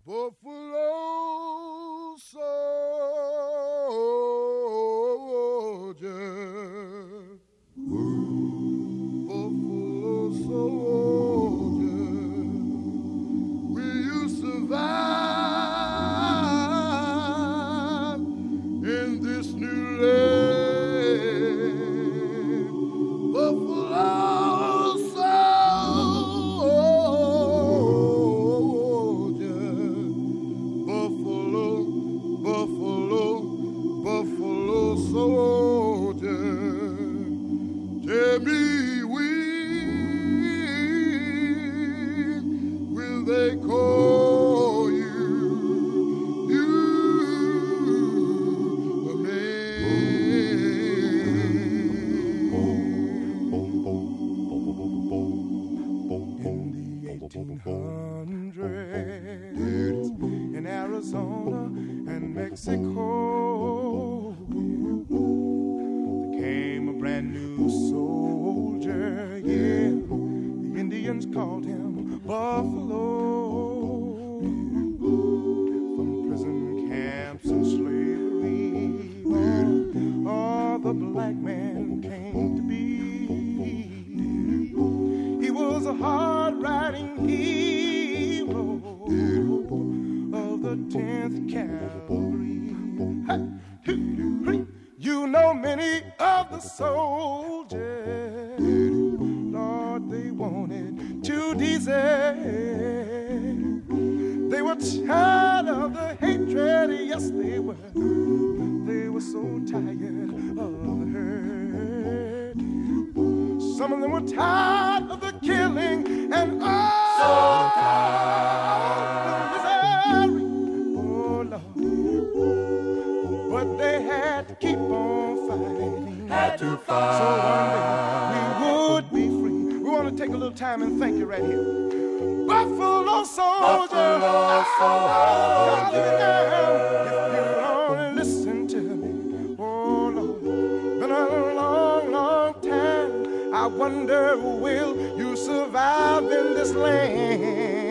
Buffalo soldier, Buffalo soldier, will you survive in this new land? Buffalo soldier, Buffalo soldier, tell me when will they call you a man? In the 1800s, in Arizona and Mexico, there came a brand new soldier, yeah. The Indians called him Buffalo. From prison camps and slavery, all the black man came to be. He was a hard-riding hero of the 10th Cavalry. You know many of the soldiers, Lord, they wanted to desert. They were tired of the hatred, yes they were. They were so tired of the hurt. Some of them were tired of the killing and all so the misery. Oh Lord, but they had to keep on fighting. Had to fight. So one day we would be free. We want to take a little time and thank you right here. Buffalo soldier, Buffalo soldier. If you only listen to me, oh Lord, been a long, long time. I wonder, will you survive in this land?